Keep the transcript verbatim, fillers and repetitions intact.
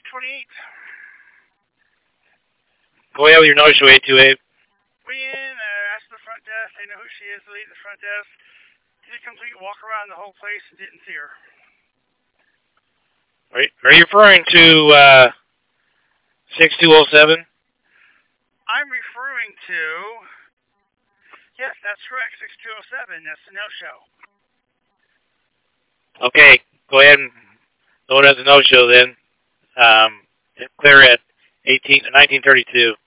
twenty-eight. Go ahead with your no-show, eight two eight. We in, uh, asked the front desk. They know who she is, the lady at the front desk. Did a complete walk around the whole place and didn't see her. Are you, are you referring to uh, six two oh seven? I'm referring to... Yes, that's correct, six two oh seven. That's the no-show. Okay, go ahead and go to the no-show then. Um, clear at eighteen, nineteen thirty-two.